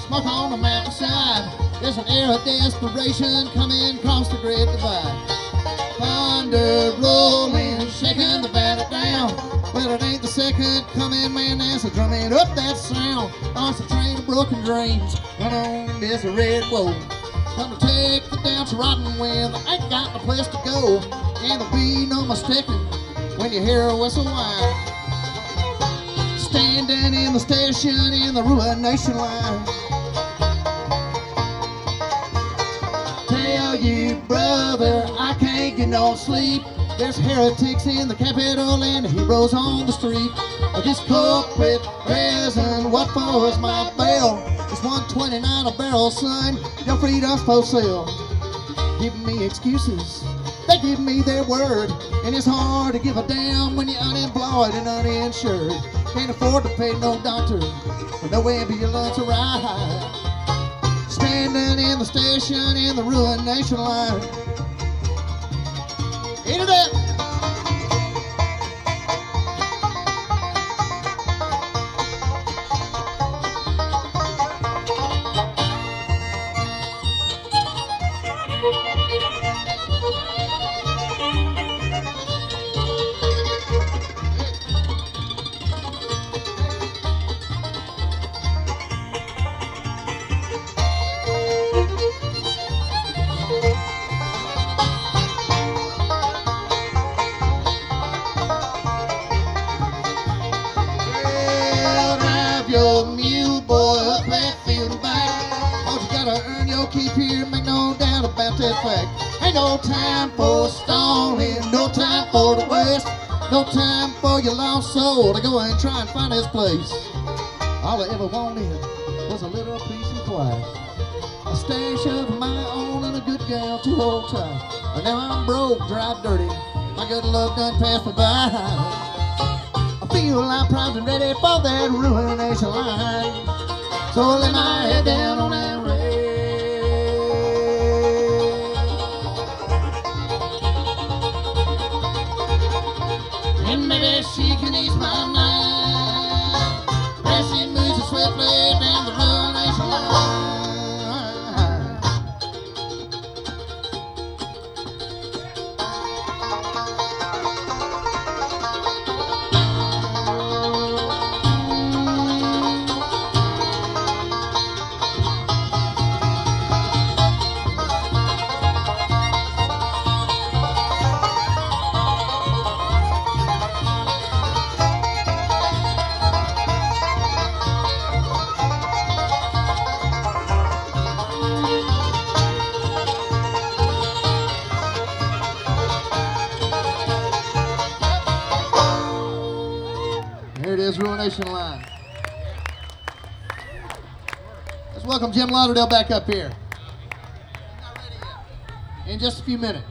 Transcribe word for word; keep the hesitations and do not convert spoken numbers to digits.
Smoke on the mountainside. There's an air of desperation coming across the great divide. Thunder rolling, shaking the valley down. Well, it ain't the second coming, man, that's a drumming up that sound. Oh, it's a train of broken dreams, run on this red road. Come to take the down to Rotten when I ain't got no place to go. And there'll be no mistaking when you hear a whistle whine. Standing in the station in the Ruination line. Tell you, brother, I can't get no sleep. There's heretics in the Capitol and heroes on the street. This culprit prison, what for is my bail? It's one twenty-nine a barrel, son. Your freedom's for sale. Giving me excuses, they give me their word. And it's hard to give a damn when you're unemployed and uninsured. Can't afford to pay no doctor, or no ambulance to ride. Standing in the station in the Ruination line. Eat it up! Your mule boy up that field and back. Cause you gotta earn your keep here, make no doubt about that fact. Ain't no time for stalling, no time for the West, no time for your lost soul to go and try and find his place. All I ever wanted was a little peace and quiet, a stash of my own and a good gal to hold tight. But now I'm broke, dry, dirty, my good love done passed me by. Feel I'm primed and ready for that ruination line. So I lay my head down on that rail. And maybe she can ease my mind as she moves swiftly down the ruination line. Here it is, Ruination Line. Let's welcome Jim Lauderdale back up here. In just a few minutes.